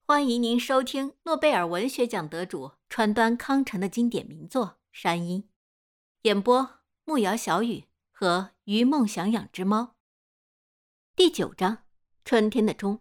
欢迎您收听诺贝尔文学奖得主川端康成的经典名作《山鹰》，演播木瑶小雨和于梦想养只猫。第9章，春天的钟。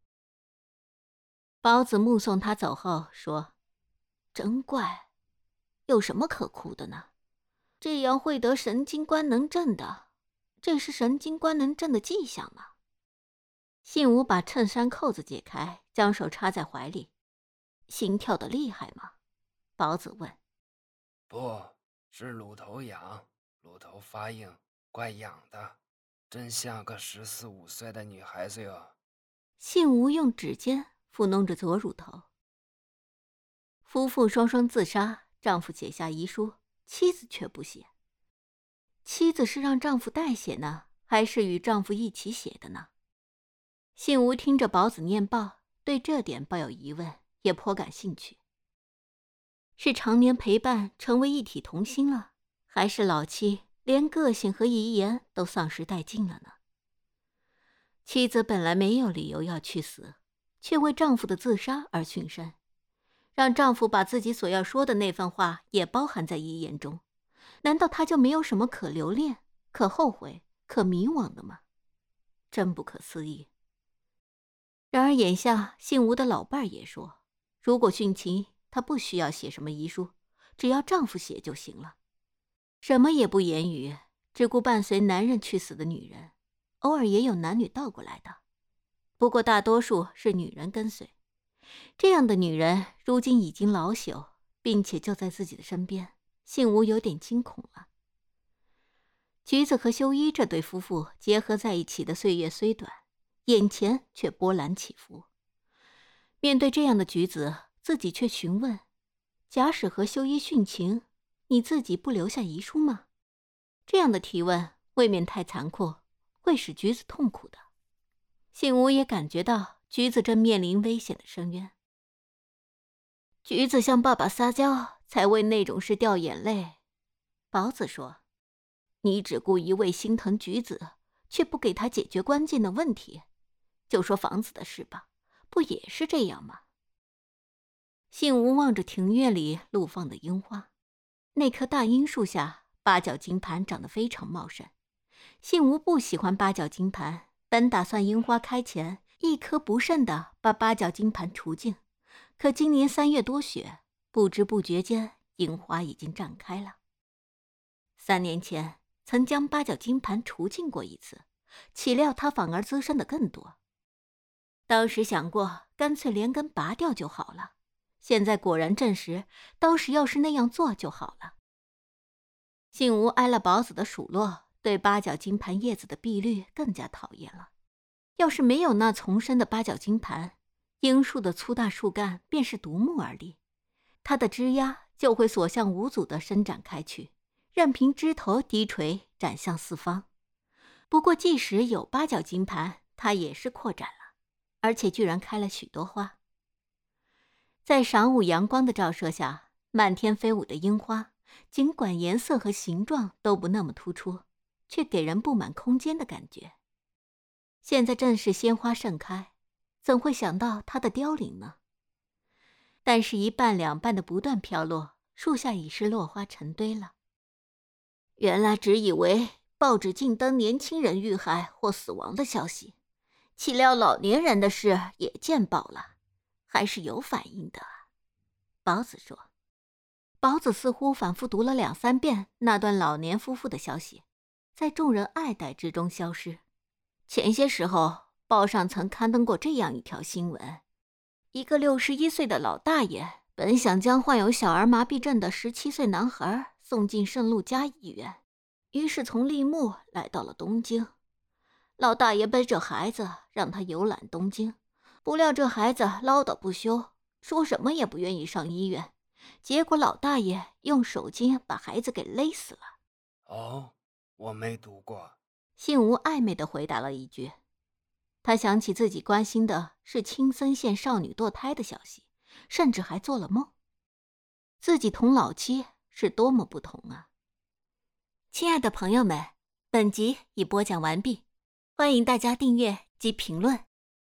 包子目送他走后说：“真怪，有什么可哭的呢？这样会得神经官能症的，这是神经官能症的迹象吗？”信吾把衬衫扣子解开，将手插在怀里。心跳得厉害吗？包子问。 不是乳头痒，乳头发硬，怪痒的，真像个14、15岁的女孩子哟。 信吾用指尖抚弄着左乳头。夫妇双双自杀，丈夫写下遗书，妻子却不写。妻子是让丈夫代写呢，还是与丈夫一起写的呢？信吾听着宝子念报，对这点抱有疑问，也颇感兴趣。是常年陪伴成为一体同心了，还是老妻连个性和遗言都丧失殆尽了呢？妻子本来没有理由要去死，却为丈夫的自杀而殉身，让丈夫把自己所要说的那番话也包含在遗言中，难道他就没有什么可留恋、可后悔、可迷惘的吗？真不可思议。然而眼下姓吴的老伴儿也说，如果殉情，她不需要写什么遗书，只要丈夫写就行了。什么也不言语，只顾伴随男人去死的女人，偶尔也有男女倒过来的，不过大多数是女人跟随。这样的女人如今已经老朽，并且就在自己的身边，姓吴有点惊恐了。橘子和修一这对夫妇结合在一起的岁月虽短，眼前却波澜起伏。面对这样的橘子，自己却询问：假使和修一殉情，你自己不留下遗书吗？这样的提问未免太残酷，会使橘子痛苦的。信吾也感觉到橘子正面临危险的深渊。橘子向爸爸撒娇，才为那种事掉眼泪。宝子说：你只顾一味心疼橘子，却不给他解决关键的问题。就说房子的事吧，不也是这样吗？信吾望着庭院里怒放的樱花，那棵大樱树下八角金盘长得非常茂盛。信吾不喜欢八角金盘，本打算樱花开前一颗不慎地把八角金盘除尽，可今年3月多雪，不知不觉间樱花已经绽开了。3年前曾将八角金盘除尽过一次，岂料它反而滋生的更多。当时想过干脆连根拔掉就好了，现在果然证实当时要是那样做就好了。信吾挨了宝子的数落，对八角金盘叶子的碧绿更加讨厌了。要是没有那丛生的八角金盘，樱树的粗大树干便是独木而立，它的枝桠就会所向无阻地伸展开去，任凭枝头低垂展向四方。不过即使有八角金盘，它也是扩展了，而且居然开了许多花。在晌午阳光的照射下，漫天飞舞的樱花，尽管颜色和形状都不那么突出，却给人布满空间的感觉。现在正是鲜花盛开，怎会想到它的凋零呢？但是一半两半的不断飘落，树下已是落花成堆了。原来只以为报纸尽登年轻人遇害或死亡的消息，岂料老年人的事也见报了，还是有反应的。宝子说。宝子似乎反复读了2、3遍那段老年夫妇的消息，在众人爱戴之中消失。前些时候报上曾刊登过这样一条新闻：一个61岁的老大爷本想将患有小儿麻痹症的17岁男孩送进圣路加医院，于是从立木来到了东京。老大爷背着孩子让他游览东京，不料这孩子唠叨不休，说什么也不愿意上医院，结果老大爷用手巾把孩子给勒死了。 哦，我没读过。 信吾暧昧地回答了一句。他想起自己关心的是青森县少女堕胎的消息，甚至还做了梦。自己同老妻是多么不同啊！亲爱的朋友们，本集已播讲完毕，欢迎大家订阅及评论。